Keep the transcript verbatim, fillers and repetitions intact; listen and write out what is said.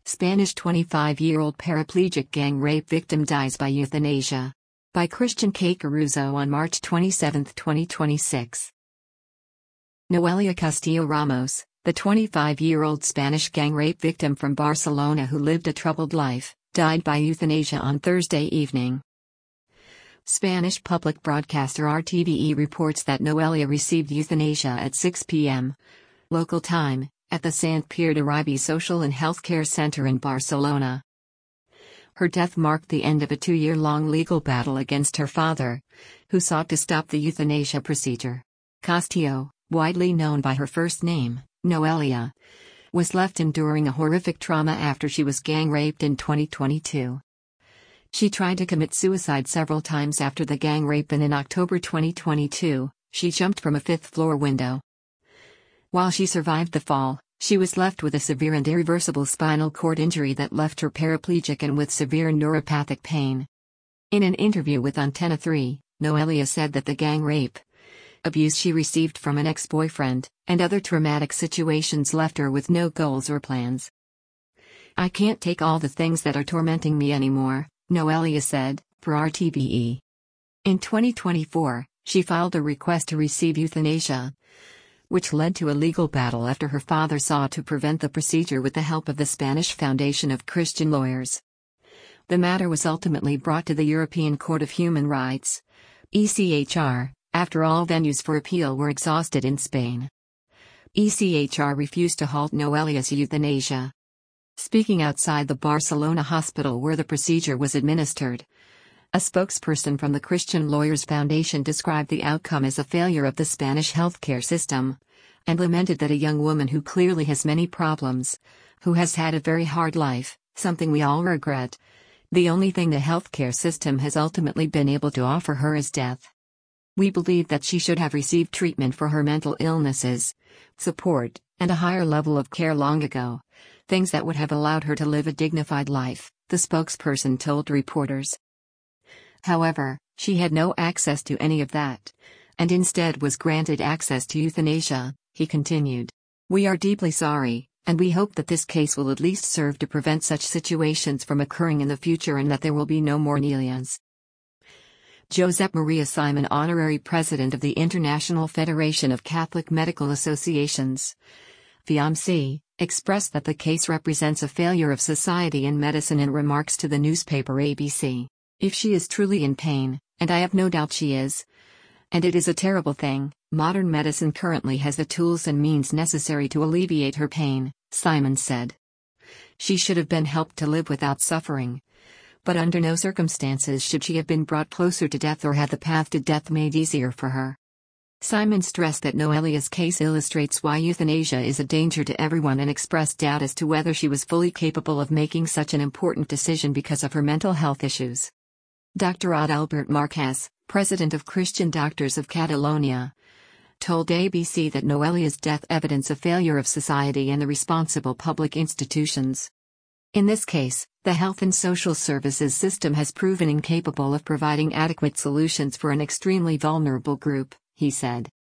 Spanish twenty-five-year-old paraplegic gang rape victim dies by euthanasia. By Christian K. Caruso on March twenty-seventh, twenty twenty-six. Noelia Castillo Ramos, the twenty-five-year-old Spanish gang rape victim from Barcelona who lived a troubled life, died by euthanasia on Thursday evening. Spanish public broadcaster R T V E reports that Noelia received euthanasia at six p m local time, at the Sant Pere de Ribe Social and Healthcare Center in Barcelona. Her death marked the end of a two-year-long legal battle against her father, who sought to stop the euthanasia procedure. Castillo, widely known by her first name, Noelia, was left enduring a horrific trauma after she was gang raped in twenty twenty-two. She tried to commit suicide several times after the gang rape, and in October twenty twenty-two, she jumped from a fifth-floor window. While she survived the fall, she was left with a severe and irreversible spinal cord injury that left her paraplegic and with severe neuropathic pain. In an interview with Antena three, Noelia said that the gang rape, abuse she received from an ex-boyfriend, and other traumatic situations left her with no goals or plans. "I can't take all the things that are tormenting me anymore," Noelia said, per R T V E. In twenty twenty-four, she filed a request to receive euthanasia, which led to a legal battle after her father sought to prevent the procedure with the help of the Spanish Foundation of Christian Lawyers. The matter was ultimately brought to the European Court of Human Rights, E C H R, after all venues for appeal were exhausted in Spain. E C H R refused to halt Noelia's euthanasia. Speaking outside the Barcelona hospital where the procedure was administered, a spokesperson from the Christian Lawyers Foundation described the outcome as a failure of the Spanish healthcare system, and lamented that a young woman who clearly has many problems, who has had a very hard life, something we all regret, the only thing the healthcare system has ultimately been able to offer her is death. "We believe that she should have received treatment for her mental illnesses, support, and a higher level of care long ago, things that would have allowed her to live a dignified life," the spokesperson told reporters. However, she had no access to any of that, and instead was granted access to euthanasia, he continued. "We are deeply sorry, and we hope that this case will at least serve to prevent such situations from occurring in the future and that there will be no more Noelias." Josep Maria Simon, honorary president of the International Federation of Catholic Medical Associations, F I A M C, expressed that the case represents a failure of society and medicine in remarks to the newspaper A B C. "If she is truly in pain, and I have no doubt she is, and it is a terrible thing, modern medicine currently has the tools and means necessary to alleviate her pain," Simon said. "She should have been helped to live without suffering, but under no circumstances should she have been brought closer to death or had the path to death made easier for her." Simon stressed that Noelia's case illustrates why euthanasia is a danger to everyone and expressed doubt as to whether she was fully capable of making such an important decision because of her mental health issues. Doctor Adalbert Marquez, president of Christian Doctors of Catalonia, told A B C that Noelia's death evidence a failure of society and the responsible public institutions. "In this case, the health and social services system has proven incapable of providing adequate solutions for an extremely vulnerable group," he said.